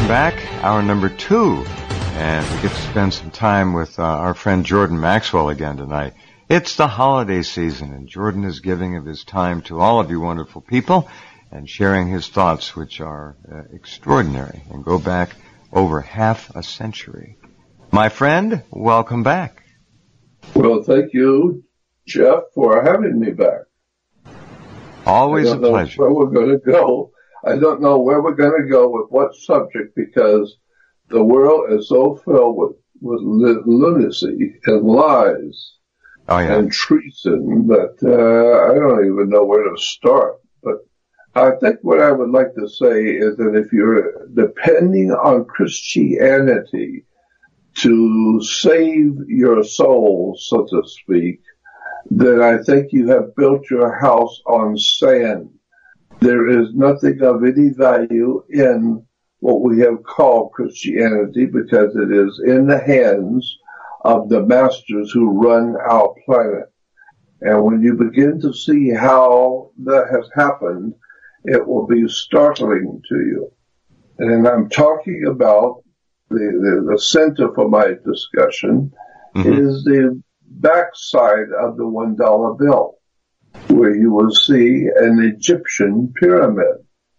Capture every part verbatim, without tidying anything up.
welcome back. Hour number two. And we get to spend some time with uh, our friend Jordan Maxwell again tonight. It's the holiday season, and Jordan is giving of his time to all of you wonderful people and sharing his thoughts, which are uh, extraordinary and go back over half a century. My friend, welcome back. Well, thank you, Jeff, for having me back. Always a pleasure. I don't know where we're going to go. I don't know where we're going to go with what subject, because the world is so filled with, with lunacy and lies oh, yeah. and treason that uh, I don't even know where to start. But I think what I would like to say is that if you're depending on Christianity to save your soul, so to speak, then I think you have built your house on sand. There is nothing of any value in what we have called Christianity, because it is in the hands of the masters who run our planet. And when you begin to see how that has happened, it will be startling to you. And I'm talking about the, the, the center for my discussion mm-hmm. is the backside of the one dollar bill, where you will see an Egyptian pyramid.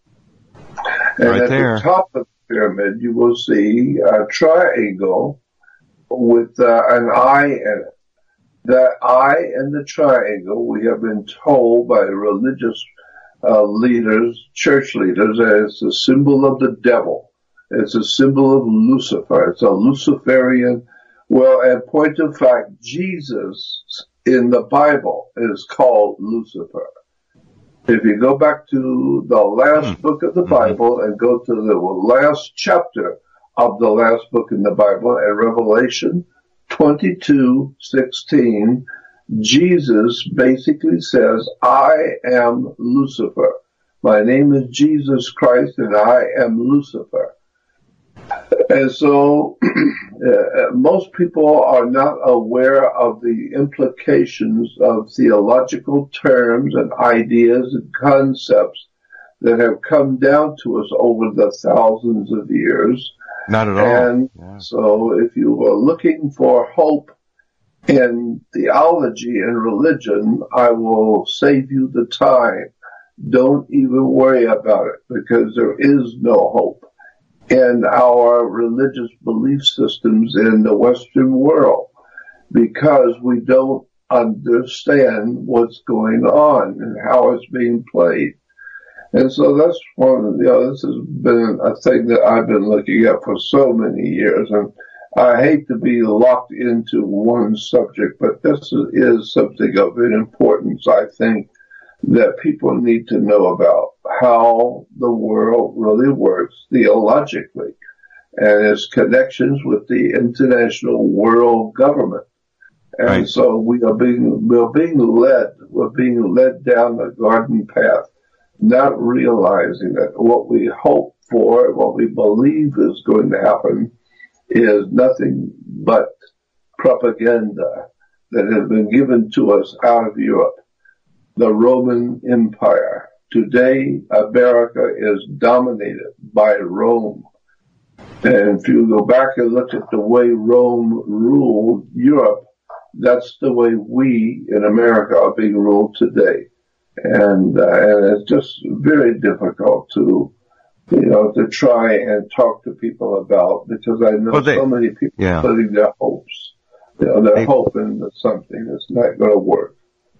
And right at there. the top of the pyramid, you will see a triangle with uh, an eye in it. That eye in the triangle, we have been told by religious uh, leaders, church leaders, that it's a symbol of the devil. It's a symbol of Lucifer. It's a Luciferian. Well, in point of fact, Jesus in the Bible is called Lucifer. If you go back to the last book of the Bible and go to the last chapter of the last book in the Bible, in Revelation twenty-two sixteen, Jesus basically says, I am Lucifer. My name is Jesus Christ, and I am Lucifer. And so uh, most people are not aware of the implications of theological terms and ideas and concepts that have come down to us over the thousands of years. Not at all. And yeah. so if you are looking for hope in theology and religion, I will save you the time. Don't even worry about it, because there is no hope in our religious belief systems in the Western world, because we don't understand what's going on and how it's being played. And so that's one of the, you know, this has been a thing that I've been looking at for so many years, and I hate to be locked into one subject, but this is something of importance, I think, that people need to know about how the world really works theologically and its connections with the international world government. And right. so we are being, we're being led, we're being led down the garden path, not realizing that what we hope for, what we believe is going to happen is nothing but propaganda that has been given to us out of Europe. The Roman Empire. Today, America is dominated by Rome. And if you go back and look at the way Rome ruled Europe, that's the way we in America are being ruled today. And, uh, and it's just very difficult to, you know, to try and talk to people about, because I know well, they, so many people yeah. putting their hopes, you know, their they, hope into something that's not going to work.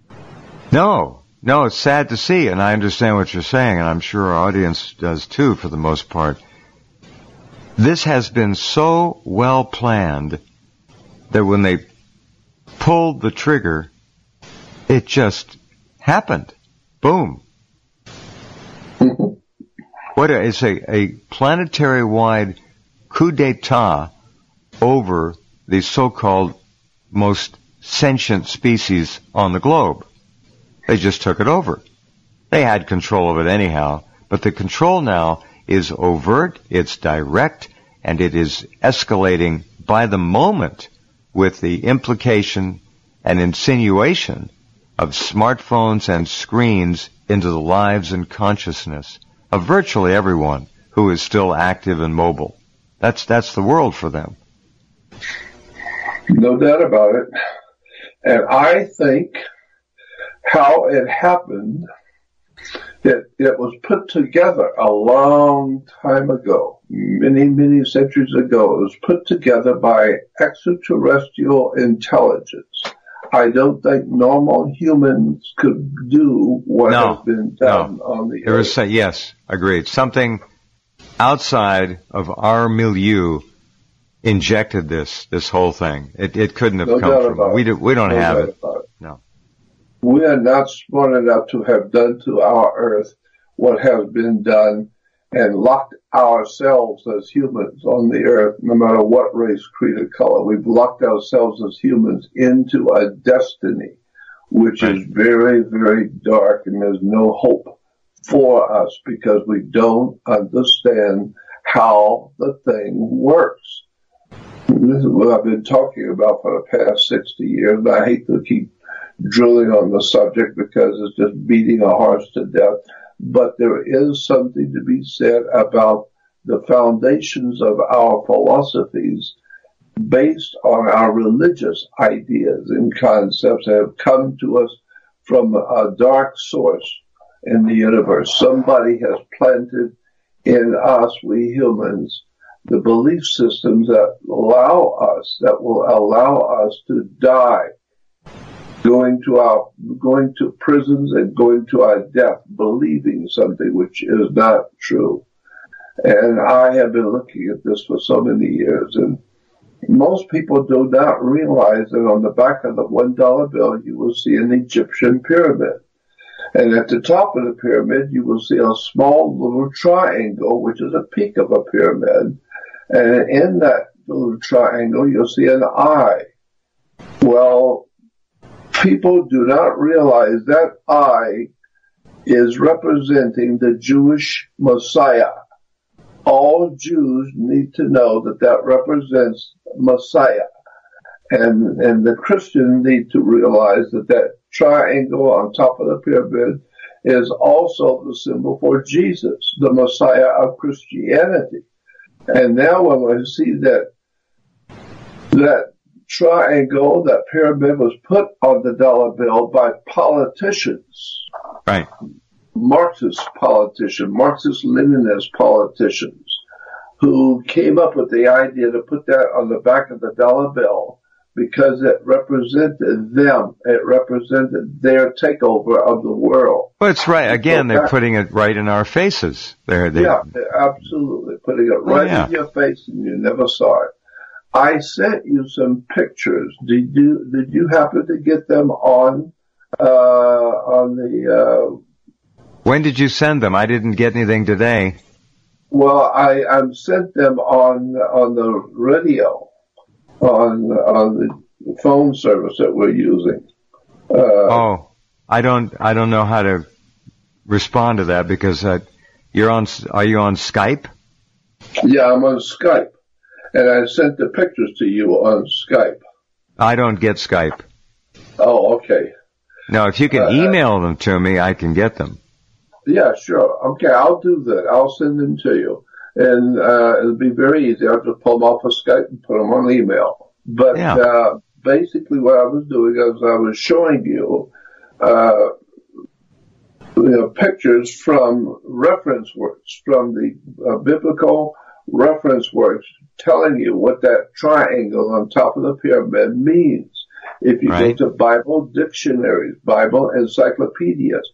No, no, it's sad to see, and I understand what you're saying, and I'm sure our audience does too, for the most part. This has been so well planned that when they pulled the trigger, it just happened. Boom. What a, it's a, a planetary-wide coup d'etat over the so-called most sentient species on the globe. They just took it over. They had control of it anyhow, but the control now is overt, it's direct, and it is escalating by the moment with the implication and insinuation of smartphones and screens into the lives and consciousness of virtually everyone who is still active and mobile. That's that's the world for them. No doubt about it. And I think how it happened, it, it was put together a long time ago, many, many centuries ago. It was put together by extraterrestrial intelligence. I don't think normal humans could do what no, has been done no. on the there earth. Was, yes, agreed. Something outside of our milieu injected this this whole thing. It it couldn't have no come from. We do, we don't no have it. it. No. We are not smart enough to have done to our earth what has been done and locked ourselves as humans on the earth, no matter what race, creed, or color. We've locked ourselves as humans into a destiny which right. is very, very dark, and there's no hope for us because we don't understand how the thing works. This is what I've been talking about for the past sixty years, and I hate to keep drilling on the subject because it's just beating a horse to death. But there is something to be said about the foundations of our philosophies based on our religious ideas and concepts that have come to us from a dark source in the universe. Somebody has planted in us, we humans, the belief systems that allow us, that will allow us to die, going to our, going to prisons and going to our death, believing something which is not true. And I have been looking at this for so many years, and most people do not realize that on the back of the one dollar bill you will see an Egyptian pyramid. And at the top of the pyramid you will see a small little triangle, which is a peak of a pyramid. And in that little triangle you'll see an eye. Well, people do not realize that eye is representing the Jewish Messiah. All Jews need to know that that represents Messiah. And, and the Christians need to realize that that triangle on top of the pyramid is also the symbol for Jesus, the Messiah of Christianity. And now when we see that, that triangle, that pyramid was put on the dollar bill by politicians. Right. Marxist politicians, Marxist-Leninist politicians, who came up with the idea to put that on the back of the dollar bill because it represented them. It represented their takeover of the world. Well, it's right. Again, so they're putting it right in our faces. They're, they, yeah, absolutely. Putting it right oh, yeah. in your face and you never saw it. I sent you some pictures. Did you, did you happen to get them on, uh, on the, uh, when did you send them? I didn't get anything today. Well, I, I sent them on on the radio, on on the phone service that we're using. Uh, oh, I don't I don't know how to respond to that because uh, you're on. Are you on Skype? Yeah, I'm on Skype, and I sent the pictures to you on Skype. I don't get Skype. Oh, okay. No, if you can uh, email them to me, I can get them. Yeah, sure. Okay, I'll do that. I'll send them to you. And uh, it'll be very easy. I'll just pull them off of Skype and put them on email. But yeah. uh, basically what I was doing is I was showing you, uh, you know, pictures from reference works, from the uh, biblical reference works, telling you what that triangle on top of the pyramid means. If you right. go to Bible dictionaries, Bible encyclopedias,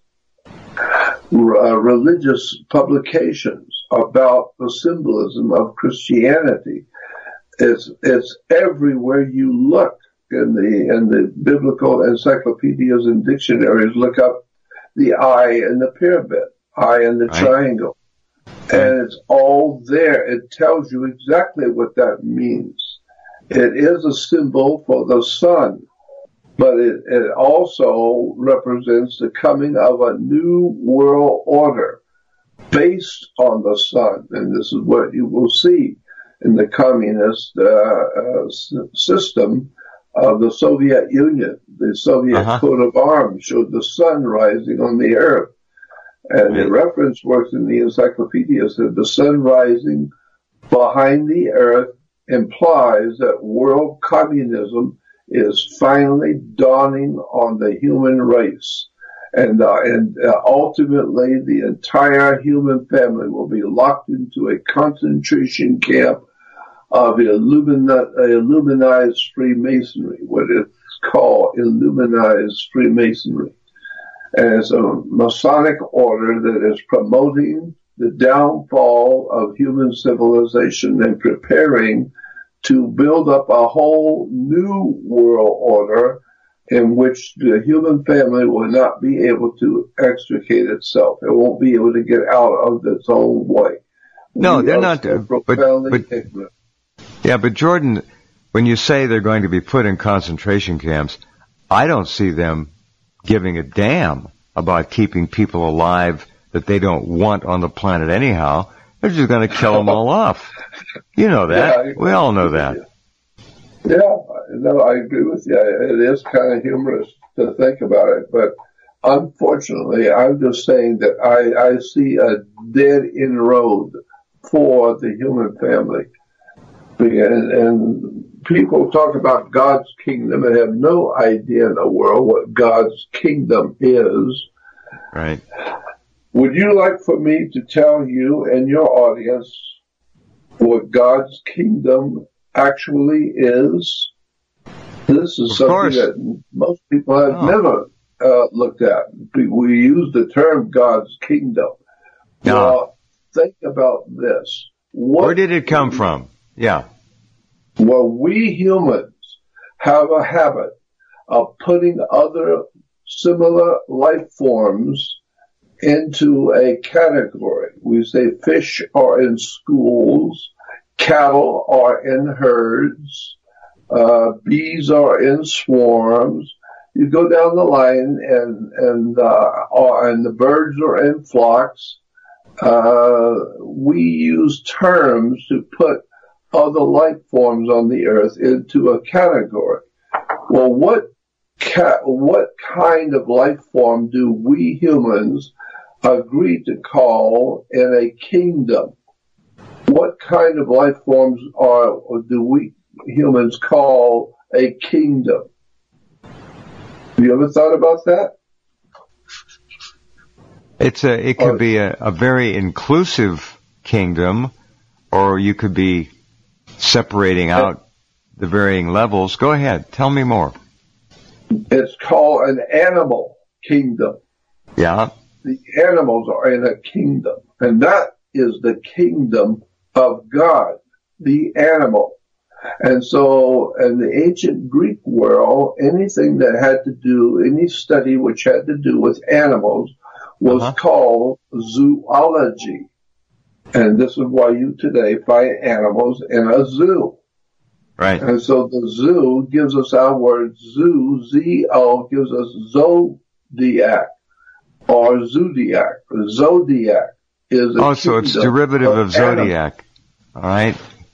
Uh, religious publications about the symbolism of Christianity. It's it's everywhere you look in the in the biblical encyclopedias and dictionaries. Look up the eye and the pyramid, eye and the right. triangle, and it's all there. It tells you exactly what that means. It is a symbol for the sun. But it, it also represents the coming of a new world order based on the sun. And this is what you will see in the communist uh, uh, system of the Soviet Union. The Soviet uh-huh. coat of arms showed the sun rising on the earth. And the reference works in the encyclopedia said the sun rising behind the earth implies that world communism is finally dawning on the human race. And, uh, and uh, ultimately the entire human family will be locked into a concentration camp of illumina- illuminized Freemasonry, what it's called illuminized Freemasonry. And it's a Masonic order that is promoting the downfall of human civilization and preparing to build up a whole new world order in which the human family will not be able to extricate itself. It won't be able to get out of its own way. No, we they're not. Uh, but, but, yeah, but Jordan, when you say they're going to be put in concentration camps, I don't see them giving a damn about keeping people alive that they don't want on the planet anyhow. They're just going to kill them all off. You know that. Yeah, we all know that. Yeah, no, I agree with you. It is kind of humorous to think about it, but unfortunately, I'm just saying that I, I see a dead-end road for the human family. And, and people talk about God's kingdom and have no idea in the world what God's kingdom is. Right. Would you like for me to tell you and your audience what God's kingdom actually is? This is of something course. that most people have oh. never uh, looked at. We use the term God's kingdom. No. Well, think about this. What Where did it come from? Yeah. Well, we humans have a habit of putting other similar life forms into a category. We say fish are in schools, cattle are in herds, uh, bees are in swarms. You go down the line and, and, uh, and the birds are in flocks. Uh, we use terms to put other life forms on the earth into a category. Well, what ca- what kind of life form do we humans agree to call in a kingdom? What kind of life forms are or do we humans call a kingdom? Have you ever thought about that? It's a. It could or, be a, a very inclusive kingdom, or you could be separating out the varying levels. Go ahead. Tell me more. It's called an animal kingdom. Yeah. The animals are in a kingdom, and that is the kingdom of God, the animal. And so in the ancient Greek world, anything that had to do, any study which had to do with animals was uh-huh. called zoology. And this is why you today find animals in a zoo. Right. And so the zoo gives us our word zoo, Z O, gives us zodiac or zodiac. Zodiac is a Oh, so it's derivative of, of zodiac. Animals. All right.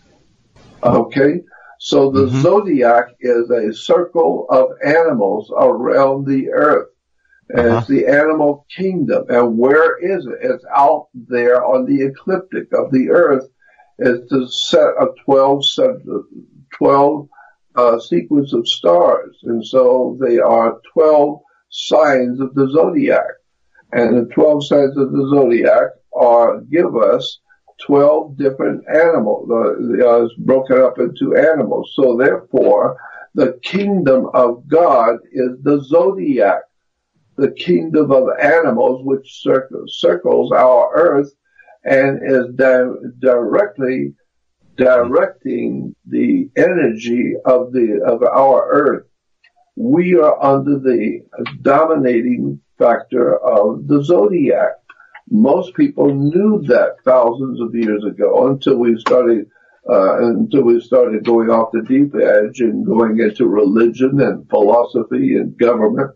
Okay. So the mm-hmm. zodiac is a circle of animals around the earth. And uh-huh. it's the animal kingdom. And where is it? It's out there on the ecliptic of the earth. It's a set of twelve, twelve uh, sequence of stars. And so they are twelve signs of the zodiac. And the twelve signs of the zodiac are, give us twelve different animals. Uh, it's broken up into animals. So therefore, the kingdom of God is the zodiac. The kingdom of animals, which circles, circles our earth and is di- directly directing the energy of the of our earth. We are under the dominating factor of the zodiac. Most people knew that thousands of years ago until we started uh, until we started going off the deep edge and going into religion and philosophy and government,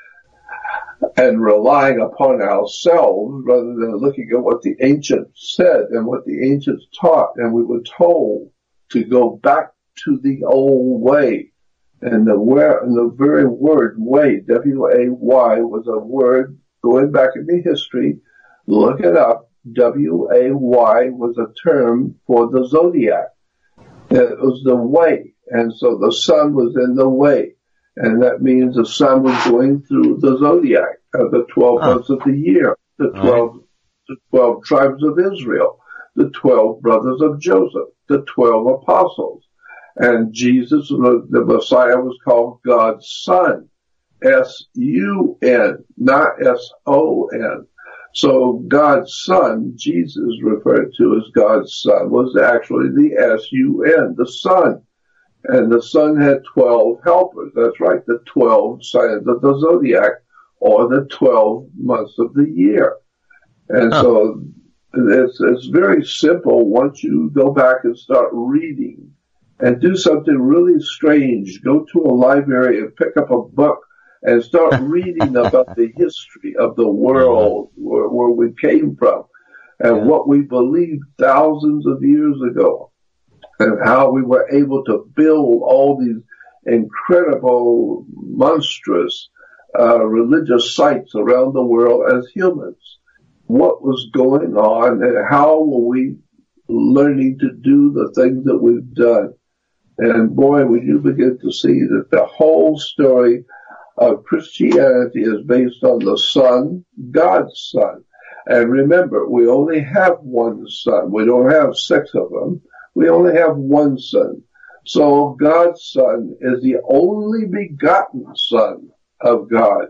and relying upon ourselves rather than looking at what the ancients said and what the ancients taught. And we were told to go back to the old way. And the, where, and the very word way, W A Y, was a word going back into history Look it up. W A Y was a term for the zodiac. It was the way. And so the sun was in the way. And that means the sun was going through the zodiac of the twelve huh. months of the year, the twelve, right. the twelve tribes of Israel, the twelve brothers of Joseph, the twelve apostles. And Jesus, the Messiah, was called God's Son. S U N, not S O N. So God's Son, Jesus referred to as God's Son, was actually the S U N, the Son. And the Son had twelve helpers. That's right, the twelve signs of the zodiac, or the twelve months of the year. And huh. so it's, it's very simple once you go back and start reading and do something really strange. Go to a library and pick up a book and start reading about the history of the world, where, where we came from, and yeah. what we believed thousands of years ago, and how we were able to build all these incredible, monstrous uh, religious sites around the world as humans. What was going on, and how were we learning to do the things that we've done? And boy, when you begin to see that the whole story of Christianity is based on the Son, God's Son. And remember, we only have one Son. We don't have six of them. We only have one Son. So God's Son is the only begotten Son of God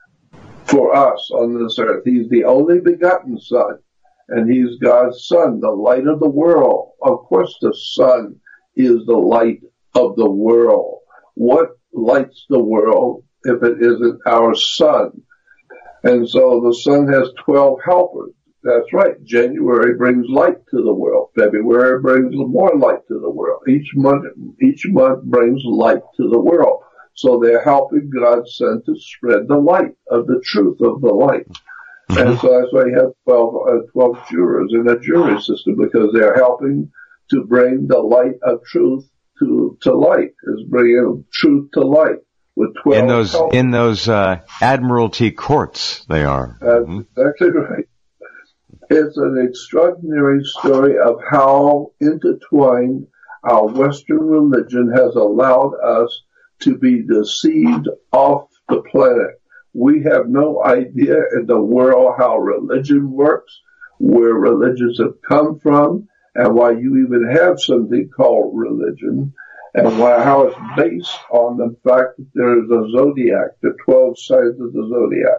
for us on this earth. He's the only begotten Son. And He's God's Son, the light of the world. Of course, the Son is the light of the world. What lights the world if it isn't our sun? And so the sun has twelve helpers. That's right. January brings light to the world. February brings more light to the world. Each month, each month brings light to the world. So they're helping God's Son to spread the light of the truth of the light. Mm-hmm. And so that's why you have twelve, uh, twelve jurors in a jury system, because they're helping to bring the light of truth to, to light, is bringing truth to light. With twelve in those helpers. in those uh, admiralty courts, they are. That's mm-hmm. exactly right. It's an extraordinary story of how intertwined our Western religion has allowed us to be deceived off the planet. We have no idea in the world how religion works, where religions have come from, and why you even have something called religion, and why, how it's based on the fact that there is a zodiac, the twelve signs of the zodiac.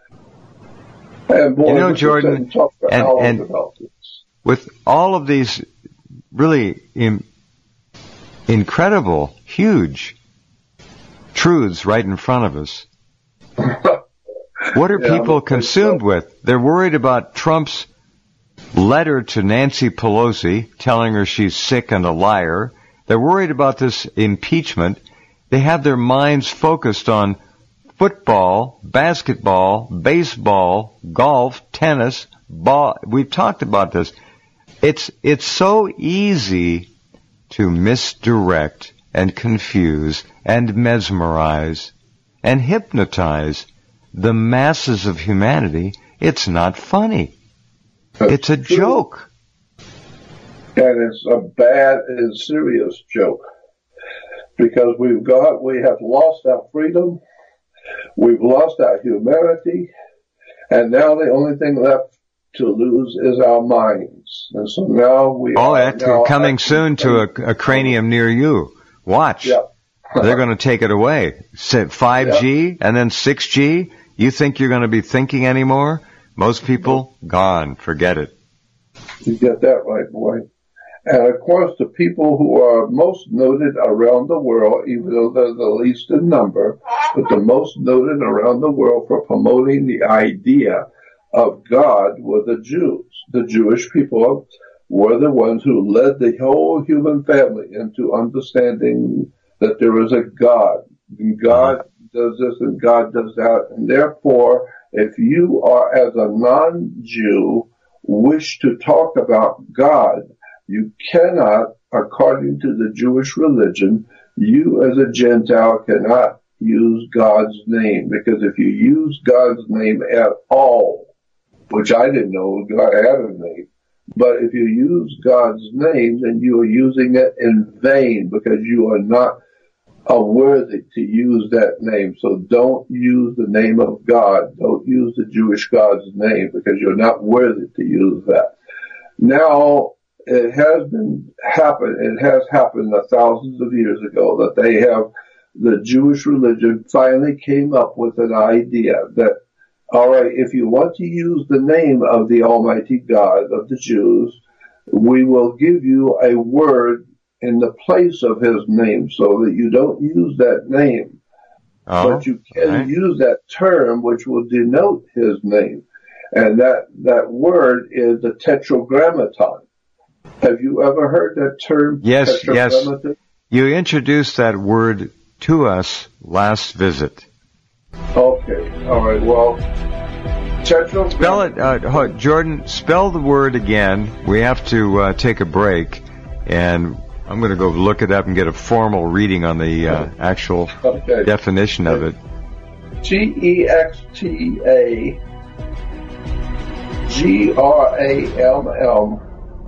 And boy, you know, Jordan, and, and with all of these really im- incredible, huge truths right in front of us, what are yeah, people consumed so. with? They're worried about Trump's letter to Nancy Pelosi telling her she's sick and a liar. They're worried about this impeachment. They have their minds focused on football, basketball, baseball, golf, tennis, ball. We've talked about this. It's, it's so easy to misdirect and confuse and mesmerize and hypnotize the masses of humanity. It's not funny. That's it's a true. joke. And it's a bad and serious joke. Because we've got, we have lost our freedom. We've lost our humanity, and now the only thing left to lose is our minds. And so now we oh, are that's coming soon to a, a cranium near you. Watch. Yeah. They're going to take it away. five G yeah. and then six G. You think you're going to be thinking anymore? Most people, gone. Forget it. You get that right, boy. And of course, the people who are most noted around the world, even though they're the least in number, but the most noted around the world for promoting the idea of God were the Jews. The Jewish people were the ones who led the whole human family into understanding that there is a God. And God does this and God does that. And therefore, if you are, as a non-Jew, wish to talk about God, you cannot, according to the Jewish religion, you as a Gentile cannot use God's name. Because if you use God's name at all, which I didn't know God had a name. But if you use God's name, then you are using it in vain because you are not uh, worthy to use that name. So don't use the name of God. Don't use the Jewish God's name because you're not worthy to use that. Now, it has been happened, it has happened thousands of years ago that they have, the Jewish religion finally came up with an idea that, all right, if you want to use the name of the Almighty God of the Jews, we will give you a word in the place of his name so that you don't use that name. Oh, but you can right. use that term which will denote his name. And that, that word is the tetragrammaton. Have you ever heard that term? Yes, yes. You introduced that word to us last visit. Okay, all right, well, tetragrammaton. Spell it, uh, Jordan, spell the word again. We have to uh, take a break, and I'm going to go look it up and get a formal reading on the uh, actual okay. definition of it. T E X T A G R A M M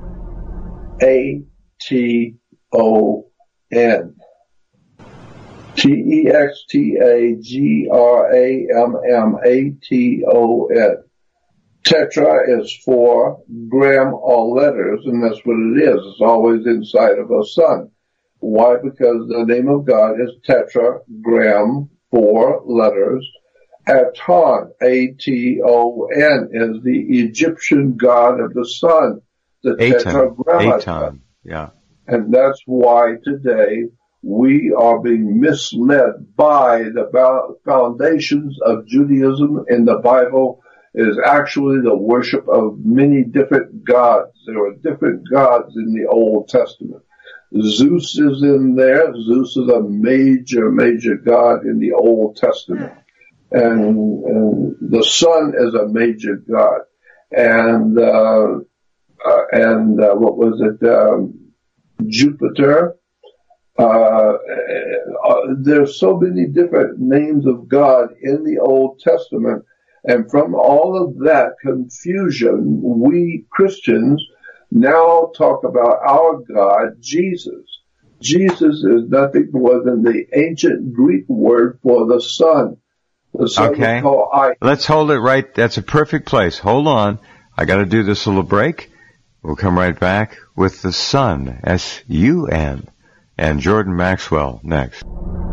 A T O N. T E X T A G R A M M A T O N. Tetra is four, gram or letters, and that's what it is. It's always inside of a sun. Why? Because the name of God is tetragram, four letters. Aton, A T O N, is the Egyptian god of the sun, the tetragrammaton. Aton, yeah. And that's why today we are being misled by the foundations of Judaism in the Bible. It is actually the worship of many different gods. There are different gods in the Old Testament. Zeus is in there. Zeus is a major, major god in the Old Testament. And, and the sun is a major god. And, uh, uh and, uh, what was it, um, Jupiter. Uh, uh, there's so many different names of God in the Old Testament. And from all of that confusion, we Christians now talk about our God, Jesus. Jesus is nothing more than the ancient Greek word for the sun. The sun okay. we call I. Let's hold it right. That's a perfect place. Hold on. I got to do this little break. We'll come right back with the sun, S U N, and Jordan Maxwell next.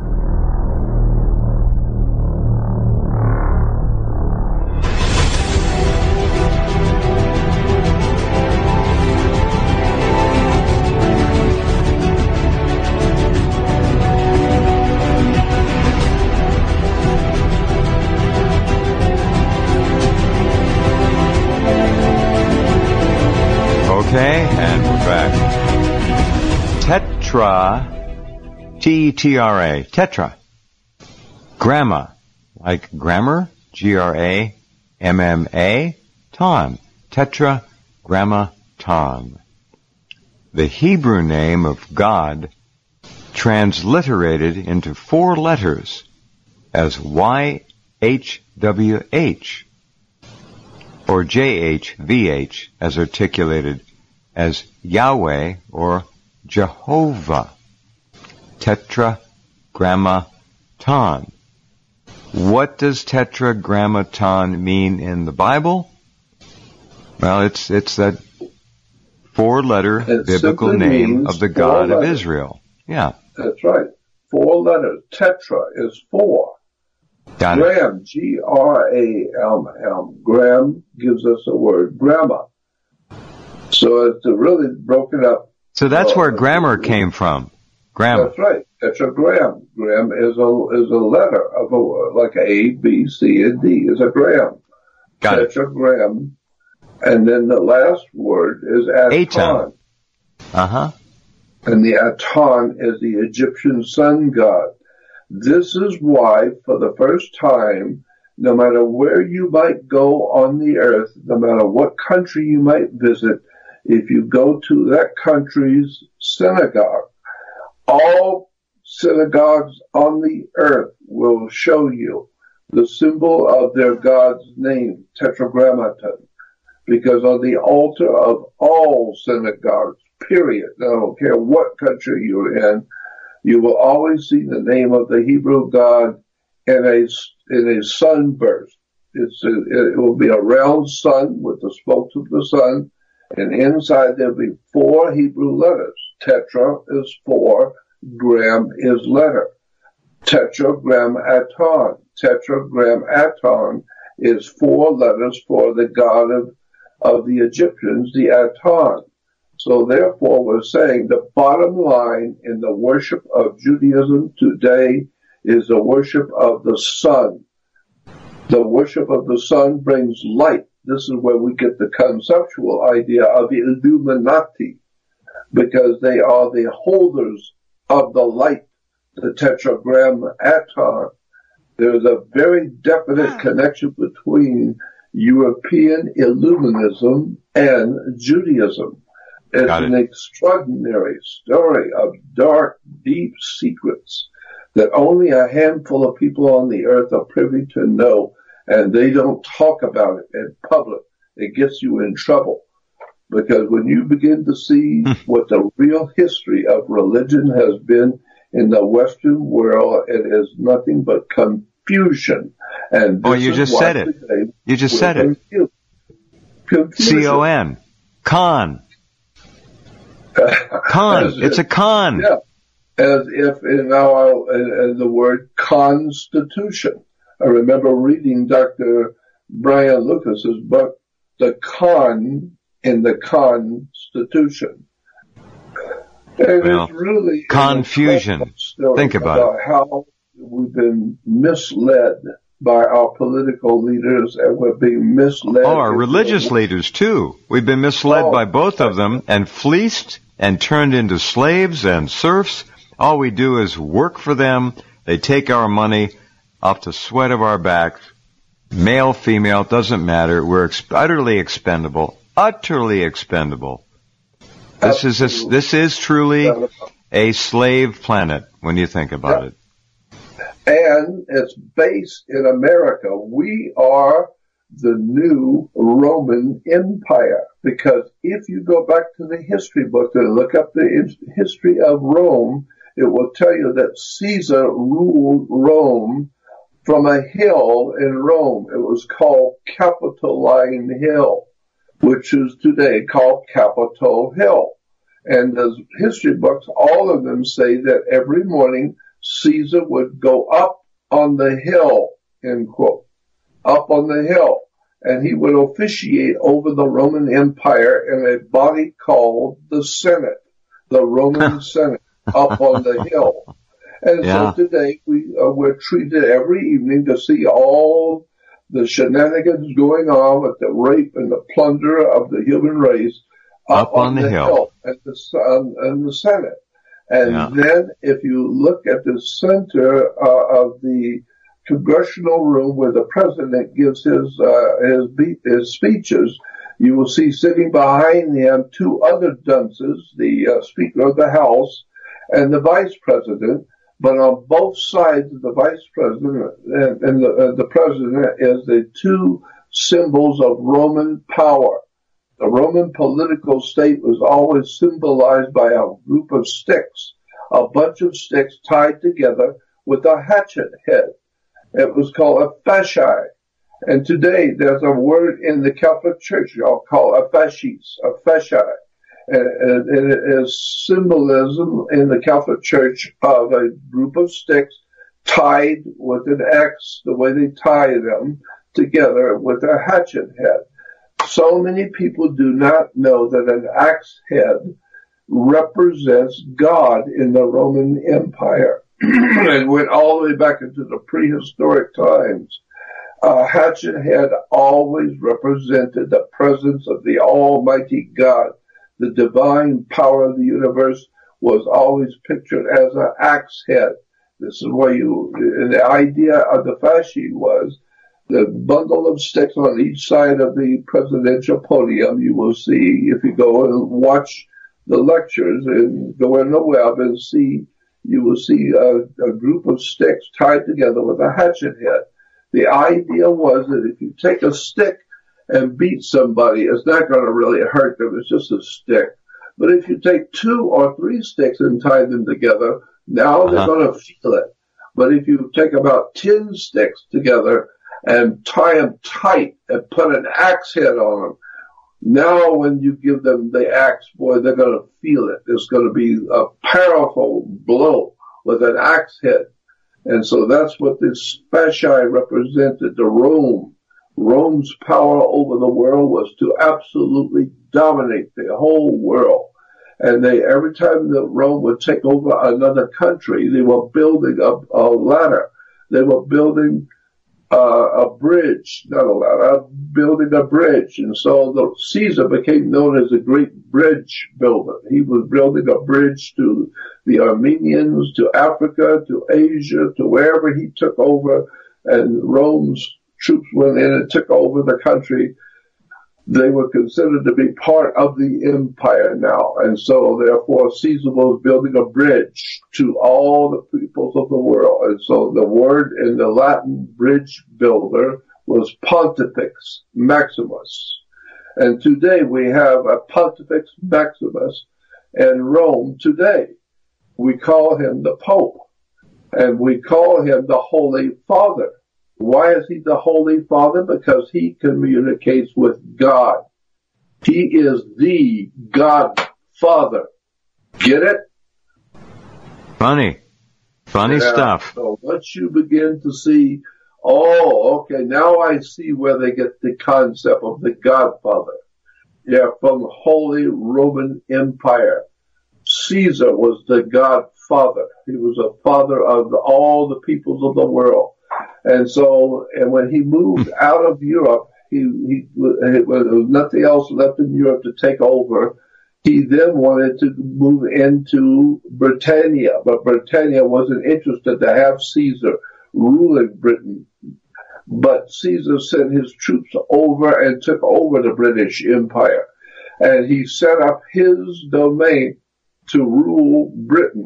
Okay, and we're back. Tetra, T E T R A, tetra. Gramma, like grammar, G R A M M A, ton, tetragrammaton. The Hebrew name of God transliterated into four letters as Y H W H or J H V H as articulated as Yahweh or Jehovah. Tetragrammaton. What does tetragrammaton mean in the Bible? Well, it's it's that four-letter it biblical name of the God letters. Of Israel. Yeah. That's right. Four letters. Tetra is four. Got Gram, it. G R A M M. Gram gives us a word, grammar. So it's really broken up. So that's uh, where grammar came from. Grammar. That's right. Tetragram. Gram is a is a letter of a word, like A, B, C, and D is a gram. Got Tetragram. It. And then the last word is Aton. Uh-huh. And the Aton is the Egyptian sun god. This is why, for the first time, no matter where you might go on the earth, no matter what country you might visit, if you go to that country's synagogue, all synagogues on the earth will show you the symbol of their God's name, Tetragrammaton. because on the altar of all synagogues, period, I don't care what country you're in, you will always see the name of the Hebrew God in a, in a sunburst. It's a, it will be a round sun with the spokes of the sun, and inside there'll be four Hebrew letters. Tetra is four, gram is letter. Tetragrammaton. Tetragrammaton is four letters for the god of, of the Egyptians, the Aton. So therefore we're saying the bottom line in the worship of Judaism today is the worship of the sun. The worship of the sun brings light. This is where we get the conceptual idea of the Illuminati, because they are the holders of the light, the Tetragrammaton. There's a very definite connection between European Illuminism and Judaism. It's an extraordinary story of dark, deep secrets that only a handful of people on the earth are privy to know, and they don't talk about it in public. It gets you in trouble, because when you begin to see what the real history of religion has been in the Western world, it is nothing but confusion. And oh, you just said it. You just said it. C O N. Con. Con. It's a con. Yeah. As if in our, in, in the word constitution. I remember reading Doctor Brian Lucas's book, The Con in the Constitution. And well, it's really confusion. Think about, about it. how we've been misled by our political leaders, and we're being misled. Oh, our religious leaders too. We've been misled oh, by both of them and fleeced and turned into slaves and serfs. All we do is work for them. They take our money off the sweat of our backs. Male, female, doesn't matter. We're ex- utterly expendable. Utterly expendable. This Absolutely. is a, this is truly a slave planet when you think about yep. it. And it's based in America. We are the new Roman Empire, because if you go back to the history book and look up the history of Rome, it will tell you that Caesar ruled Rome from a hill in Rome. It was called Capitoline Hill, which is today called Capitol Hill. And the history books, all of them say that every morning Caesar would go up on the hill, end quote, up on the hill, and he would officiate over the Roman Empire in a body called the Senate, the Roman Senate, up on the hill. And yeah. so today we, uh, we're treated every evening to see all the shenanigans going on with the rape and the plunder of the human race up, up on, on the, the hill, hill at the, um, in the Senate. And yeah. then if you look at the center uh, of the congressional room where the president gives his, uh, his, be- his speeches, you will see sitting behind him two other dunces, the uh, Speaker of the House and the Vice President. But on both sides of the Vice President and, and the, uh, the President is the two symbols of Roman power. The Roman political state was always symbolized by a group of sticks, a bunch of sticks tied together with a hatchet head. It was called a fasci. And today there's a word in the Catholic Church called a fascis, a fasci. And it is symbolism in the Catholic Church of a group of sticks tied with an X, the way they tie them together with a hatchet head. So many people do not know that an axe head represents God in the Roman Empire. And went all the way back into the prehistoric times. A hatchet head always represented the presence of the Almighty God. The divine power of the universe was always pictured as an axe head. This is where you, the idea of the fasci was the bundle of sticks on each side of the presidential podium. You will see, if you go and watch the lectures and go on the web and see, you will see a, a group of sticks tied together with a hatchet head. The idea was that if you take a stick and beat somebody, it's not going to really hurt them. It's just a stick. But if you take two or three sticks and tie them together, now uh-huh. they're going to feel it. But if you take about ten sticks together and tie them tight and put an axe head on them, now when you give them the axe, boy, they're going to feel it. It's going to be a powerful blow with an axe head. And so that's what this fasciae represented to Rome. Rome's power over the world was to absolutely dominate the whole world. And they, every time that Rome would take over another country, they were building a, a ladder. They were building uh, a bridge, not a ladder, building a bridge. And so the Caesar became known as a great bridge builder. He was building a bridge to the Armenians, to Africa, to Asia, to wherever he took over. And Rome's troops went in and took over the country. They were considered to be part of the empire now. And so, therefore, Caesar was building a bridge to all the peoples of the world. And so the word in the Latin bridge builder was Pontifex Maximus. And today we have a Pontifex Maximus in Rome today. We call him the Pope. And we call him the Holy Father. Why is he the Holy Father? Because he communicates with God. He is the God Father. Get it? Funny. Funny yeah. stuff. So once you begin to see, oh, okay, now I see where they get the concept of the Godfather. Yeah, from the Holy Roman Empire. Caesar was the Godfather. He was a father of all the peoples of the world. And so, and when he moved out of Europe, he, he, there was nothing else left in Europe to take over. He then wanted to move into Britannia, but Britannia wasn't interested to have Caesar ruling Britain. But Caesar sent his troops over and took over the British Empire. And he set up his domain to rule Britain.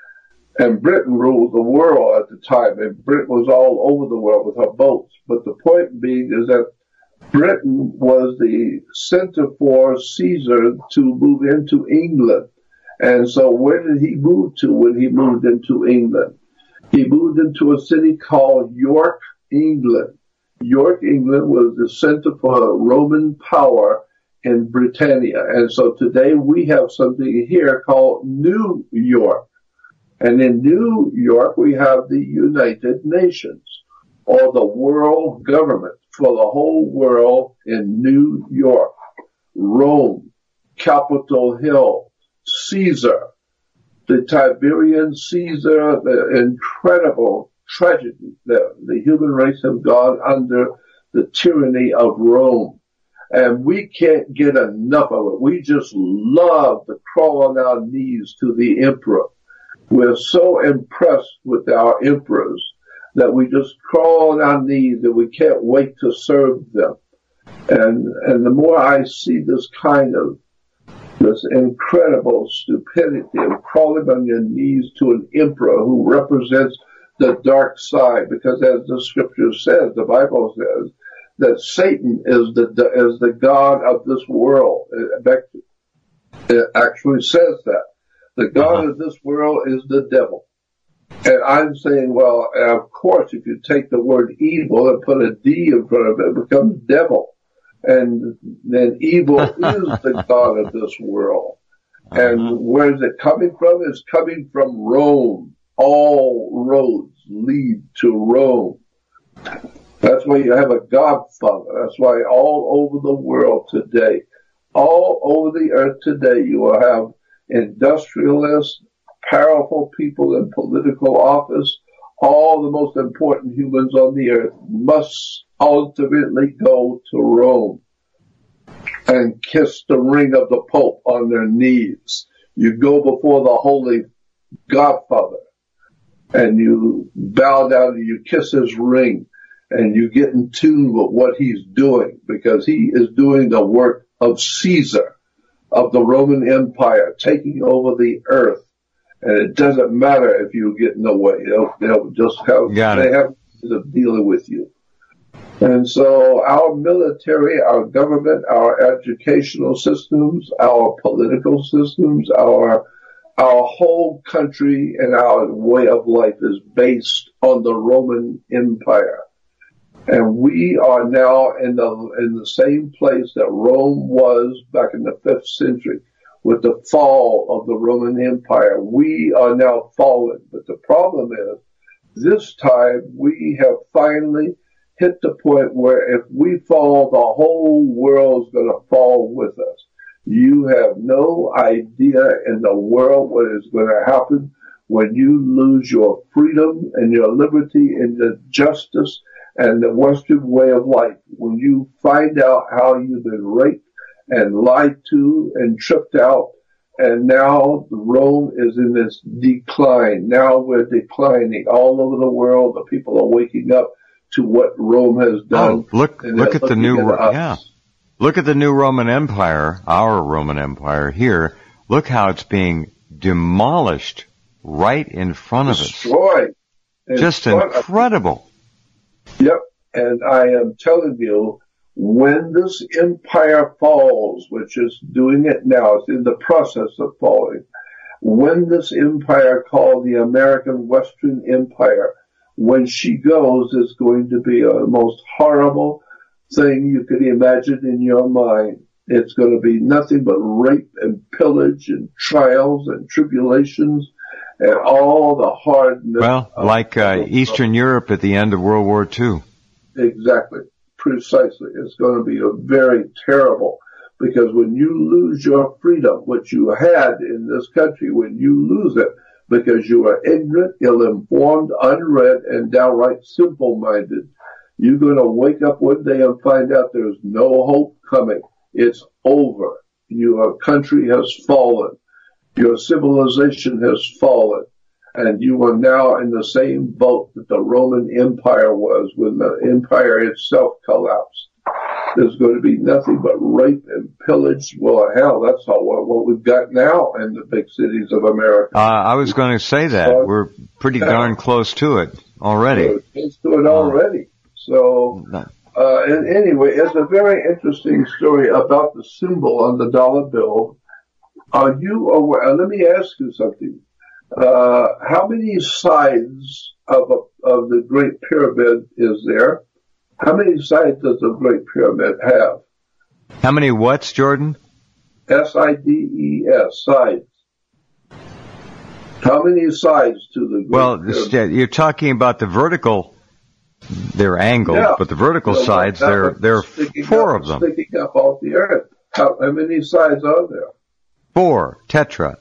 And Britain ruled the world at the time, and Britain was all over the world with her boats. But the point being is that Britain was the center for Caesar to move into England. And so where did he move to when he moved into England? He moved into a city called York, England. York, England was the center for Roman power in Britannia. And so today we have something here called New York. And in New York, we have the United Nations, or the world government for the whole world in New York. Rome, Capitol Hill, Caesar, the Tiberian Caesar, the incredible tragedy that the human race have gone under the tyranny of Rome. And we can't get enough of it. We just love to crawl on our knees to the emperor. We're so impressed with our emperors that we just crawl on our knees and we can't wait to serve them. And and the more I see this kind of, this incredible stupidity of crawling on your knees to an emperor who represents the dark side, because as the scripture says, the Bible says, that Satan is the is the god of this world. It actually says that. The God of this world is the devil. And I'm saying, well, of course, if you take the word evil and put a D in front of it, it becomes devil. And then evil is the God of this world. Uh-huh. And where is it coming from? It's coming from Rome. All roads lead to Rome. That's why you have a Godfather. That's why all over the world today, all over the earth today, you will have industrialists, powerful people in political office, all the most important humans on the earth must ultimately go to Rome and kiss the ring of the Pope on their knees. You go before the Holy Godfather and you bow down and you kiss his ring and you get in tune with what he's doing, because he is doing the work of Caesar, of the Roman Empire, taking over the earth. And it doesn't matter if you get in the way. They'll, they'll just have, Got they it. have to deal with you. And so our military, our government, our educational systems, our political systems, our our whole country and our way of life is based on the Roman Empire. And we are now in the in the same place that Rome was back in the fifth century with the fall of the Roman Empire. We are now fallen. But the problem is, this time we have finally hit the point where if we fall, the whole world's going to fall with us. You have no idea in the world what is going to happen when you lose your freedom and your liberty and your justice and the Western way of life. When you find out how you've been raped and lied to and tripped out, and now Rome is in this decline. Now we're declining all over the world. The people are waking up to what Rome has done. Oh, look, look at the new, at yeah. Look at the new Roman Empire, our Roman Empire here. Look how it's being demolished right in front of us. Destroyed. Just incredible. Yep. And I am telling you, when this empire falls, which is doing it now, it's in the process of falling, when this empire called the American Western Empire, when she goes, it's going to be a most horrible thing you could imagine in your mind. It's going to be nothing but rape and pillage and trials and tribulations and all the hardness. Well, like uh, Eastern Europe at the end of World War Two. Exactly. Precisely. It's going to be a very terrible, because when you lose your freedom, which you had in this country, when you lose it because you are ignorant, ill-informed, unread, and downright simple-minded, you're going to wake up one day and find out there's no hope coming. It's over. Your country has fallen. Your civilization has fallen. And you are now in the same boat that the Roman Empire was when the empire itself collapsed. There's going to be nothing but rape and pillage. Well, hell, that's all what we've got now in the big cities of America. Uh, I was going to say that. So, we're pretty darn close to it already. We're close to it already. So, uh, and anyway, it's a very interesting story about the symbol on the dollar bill. Are you aware? Let me ask you something. Uh, how many sides of a, of the Great Pyramid is there? How many sides does the Great Pyramid have? How many what's, Jordan? S I D E S, sides. How many sides to the Great well, Pyramid? Well, you're talking about the vertical. They're angled, yeah. But the vertical no, sides, there there are four up, of them. Sticking up off the earth. How, how many sides are there? Four. Tetra.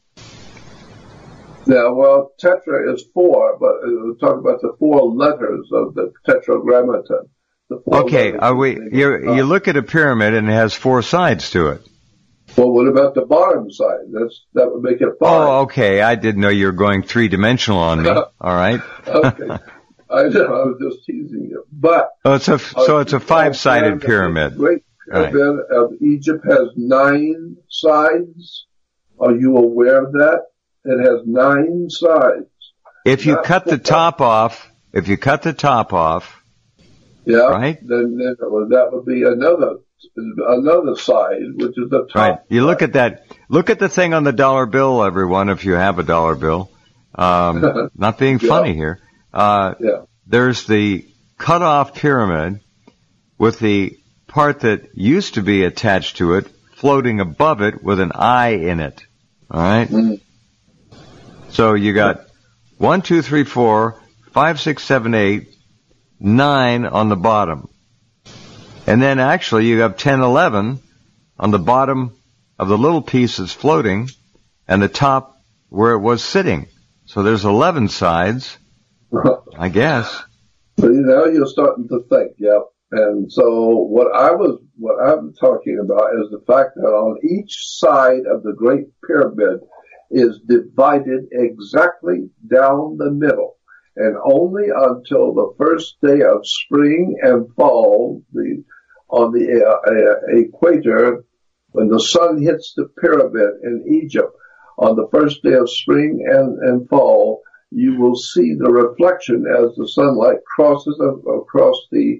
Yeah, well, tetra is four, but we're talking about the four letters of the tetragrammaton. The four okay, are we? You you look at a pyramid and it has four sides to it. Well, what about the bottom side? That's that would make it five. Oh, okay. I didn't know you were going three dimensional on me. All right. Okay. I know. I was just teasing you, but oh, it's a so it's a five-sided pyramid. The Great Pyramid right. of Egypt has nine sides. Are you aware of that? It has nine sides. If you cut the top off, if you cut the top off, yeah, right? Then, then that would be another another side, which is the top. Right. You side. look at that. Look at the thing on the dollar bill, everyone. If you have a dollar bill, um, not being funny yeah. here. Uh, yeah. There's the cut off pyramid with the part that used to be attached to it floating above it with an eye in it. All right. Mm-hmm. So you got one, two, three, four, five, six, seven, eight, nine on the bottom. And then actually you have ten, eleven on the bottom of the little piece that's floating and the top where it was sitting. So there's eleven sides, I guess. But you know, you're starting to think, yep. And so what I was, what I'm talking about is the fact that on each side of the Great Pyramid is divided exactly down the middle. And only until the first day of spring and fall, the on the uh, uh, equator, when the sun hits the pyramid in Egypt, on the first day of spring and, and fall, you will see the reflection as the sunlight crosses across the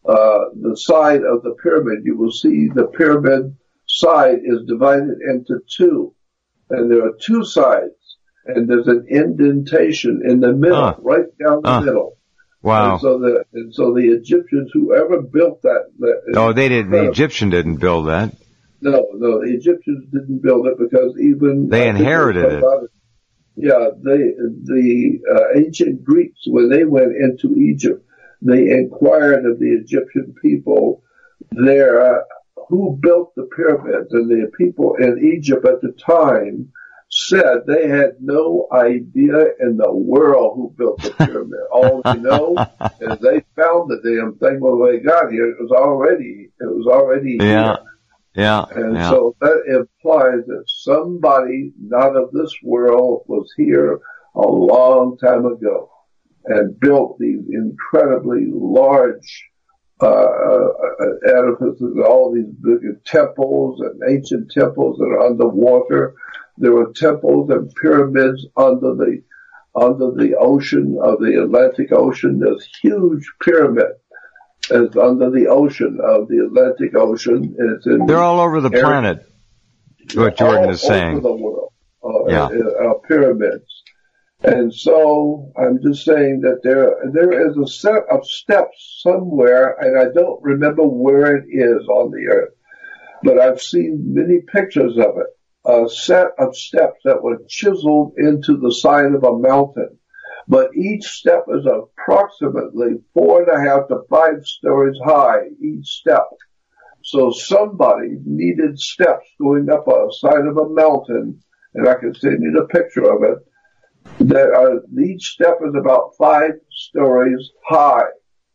uh, the side of the pyramid, you will see the pyramid side is divided into two. And there are two sides. And there's an indentation in the middle, uh, right down the uh, middle. Wow. And so the, and so the Egyptians, whoever built that, that oh, they didn't, the Egyptian didn't build that. No, no, the Egyptians didn't build it because even... They inherited it. it. Yeah, they, the uh, ancient Greeks, when they went into Egypt, they inquired of the Egyptian people there, uh, who built the pyramids, and the people in Egypt at the time said they had no idea in the world who built the pyramid. All they know is they found the damn thing when they got here. It was already, it was already yeah. here. Yeah. And yeah. so that implies that somebody not of this world was here a long time ago and built these incredibly large uh, edifices, all these big temples and ancient temples that are underwater. There were temples and pyramids under the under the ocean of the Atlantic Ocean. There's huge pyramid. It's under the ocean of the Atlantic Ocean. It's in They're all over the area, planet, what Jordan all is saying. Over the world, uh, yeah. uh, uh, pyramids. And so I'm just saying that there there is a set of steps somewhere, and I don't remember where it is on the earth, but I've seen many pictures of it. A set of steps that were chiseled into the side of a mountain. But each step is approximately four and a half to five stories high, each step. So somebody needed steps going up a side of a mountain, and I can send you the picture of it, that are, each step is about five stories high.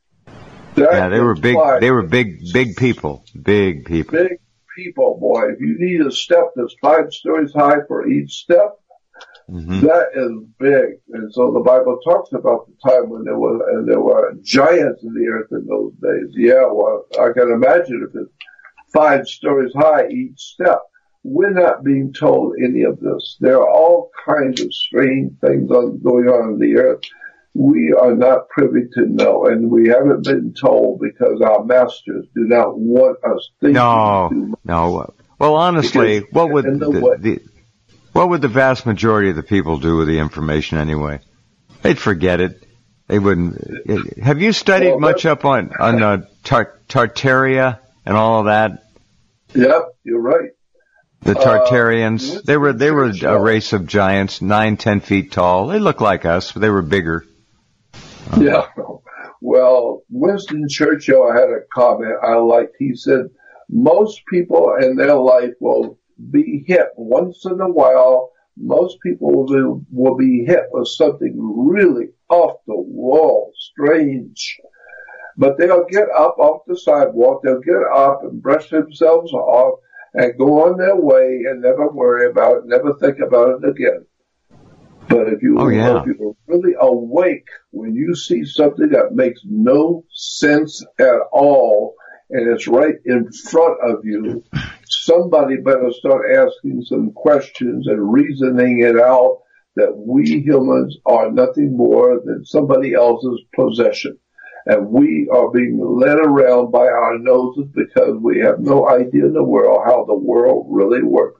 That yeah, they were big, they were big, big people, big people. Big people, boy. If you need a step that's five stories high for each step, mm-hmm. that is big. And so the Bible talks about the time when there were, and there were giants in the earth in those days. Yeah, well, I can imagine if it's five stories high each step. We're not being told any of this. There are all kinds of strange things on, going on in the earth. We are not privy to know, and we haven't been told because our masters do not want us thinking. No, no. Well, honestly, because what would the, the, the what would the vast majority of the people do with the information anyway? They'd forget it. They wouldn't. Have you studied well, much up on on uh, Tar- Tartaria and all of that? Yep, you're right. The Tartarians, uh, they were they were a race of giants, nine, ten feet tall. They looked like us, but they were bigger. Uh, yeah. Well, Winston Churchill had a comment I liked. He said, most people in their life will be hit once in a while. Most people will be, will be hit with something really off the wall, strange. But they'll get up off the sidewalk, they'll get up and brush themselves off and go on their way and never worry about it, never think about it again. But if you, oh, yeah. if you're really awake when you see something that makes no sense at all and it's right in front of you, somebody better start asking some questions and reasoning it out that we humans are nothing more than somebody else's possession. And we are being led around by our noses because we have no idea in the world how the world really works.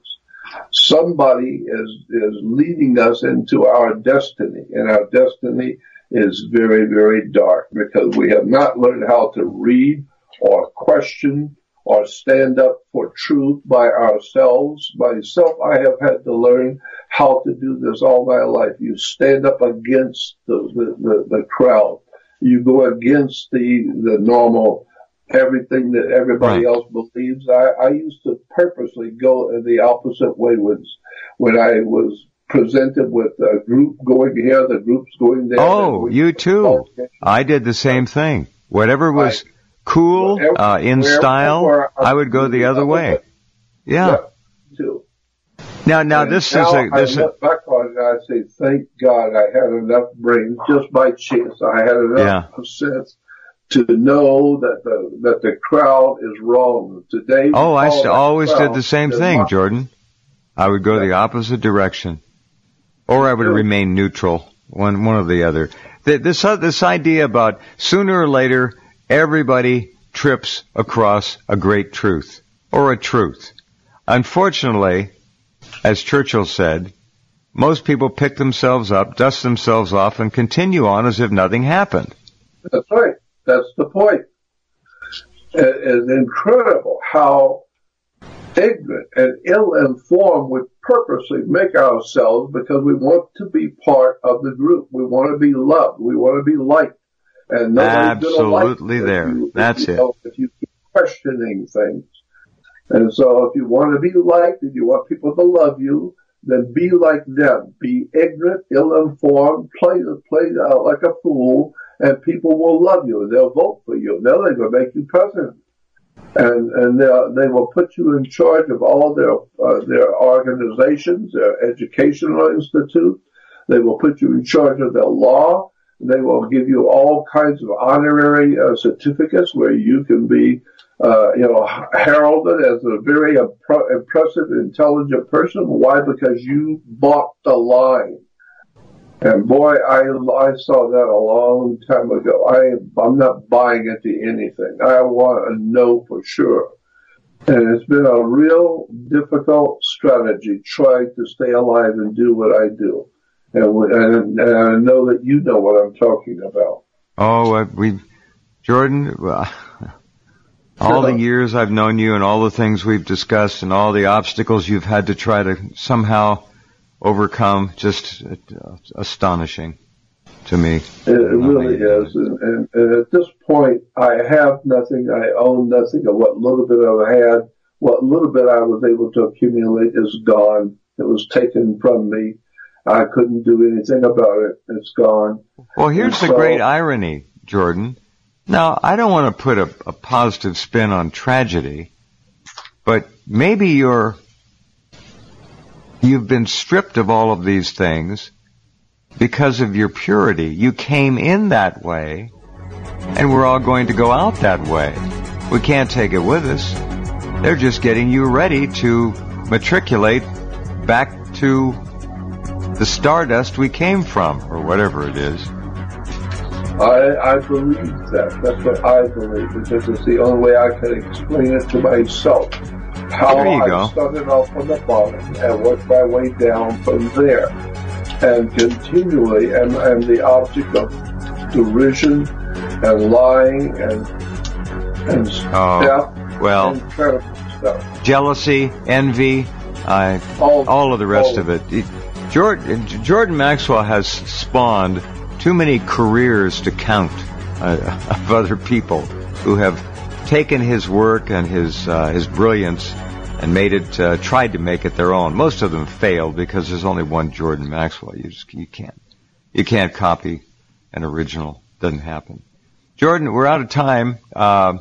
Somebody is, is leading us into our destiny, and our destiny is very, very dark because we have not learned how to read or question or stand up for truth by ourselves. Myself, I have had to learn how to do this all my life. You stand up against the, the, the, the crowd. You go against the, the normal, everything that everybody right. else believes. I, I used to purposely go in the opposite way when, when I was presented with a group going here, the group's going there. Oh, you too. I did the same thing. Whatever was I, cool, wherever, uh, in style, I would go the other way. way. Yeah. yeah too. Now, now and this now is a, this I look back on it and I say, thank God I had enough brains just by chance. I had enough yeah. sense to know that the, that the crowd is wrong. Today. Oh, I st- always did the same thing, my- Jordan. I would go yeah. the opposite direction. Or I would yeah. remain neutral. One, one or the other. This, this idea about sooner or later, everybody trips across a great truth or a truth. Unfortunately, as Churchill said, most people pick themselves up, dust themselves off, and continue on as if nothing happened. That's right. That's the point. It's incredible how ignorant and ill-informed we purposely make ourselves because we want to be part of the group. We want to be loved. We want to be liked. And nobody's Absolutely like there. you, That's if you, it. know, if you keep questioning things. And so if you want to be liked and you want people to love you, then be like them. Be ignorant, ill-informed, play, play out like a fool, and people will love you. They'll vote for you. Now they're going to make you president. And, and they will put you in charge of all their, uh, their organizations, their educational institutes. They will put you in charge of their law. They will give you all kinds of honorary uh, certificates where you can be, uh, you know, heralded as a very impre- impressive, intelligent person. Why? Because you bought the line. And boy, I, I saw that a long time ago. I, I'm not buying into anything. I want to know for sure. And it's been a real difficult strategy trying to stay alive and do what I do. And, and, and I know that you know what I'm talking about. Oh, uh, we, Jordan, uh, all the years I've known you and all the things we've discussed and all the obstacles you've had to try to somehow overcome, just uh, astonishing to me. It, it really is. And, and, and at this point, I have nothing. I own nothing. Of what little bit I had, what little bit I was able to accumulate is gone. It was taken from me. I couldn't do anything about it. It's gone. Well, here's and the so, great irony, Jordan. Now, I don't want to put a, a positive spin on tragedy, but maybe you're, you've been stripped of all of these things because of your purity. You came in that way, and we're all going to go out that way. We can't take it with us. They're just getting you ready to matriculate back to the stardust we came from, or whatever it is. I, I believe that. That's what I believe, because it's the only way I can explain it to myself. How there you I go. started off from the bottom and worked my way down from there. And continually, and, and the object of derision and lying and, and oh, stuff. Well, and stuff. Jealousy, envy, uh, all, all of the rest all of it. it Jordan, Jordan Maxwell has spawned too many careers to count uh, of other people who have taken his work and his uh, his brilliance and made it, uh, tried to make it their own. Most of them failed because there's only one Jordan Maxwell. You just you can't you can't copy an original. Doesn't happen. Jordan, we're out of time. Uh,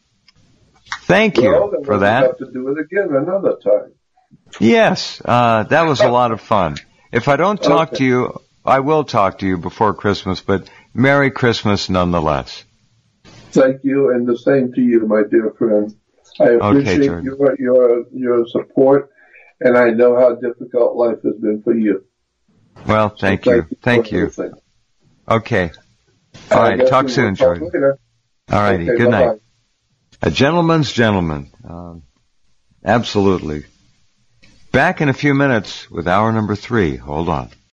thank you well, then for we'll that. Have to do it again another time. Yes, uh, that was a lot of fun. If I don't talk okay. to you, I will talk to you before Christmas, but Merry Christmas nonetheless. Thank you, and the same to you, my dear friend. I appreciate okay, your your your support, and I know how difficult life has been for you. Well, thank so you. Thank you. Thank you. Okay. All right, talk soon, Jordan. Later. All righty, okay, good bye-bye. night. A gentleman's gentleman. Um, absolutely. Back in a few minutes with hour number three. Hold on.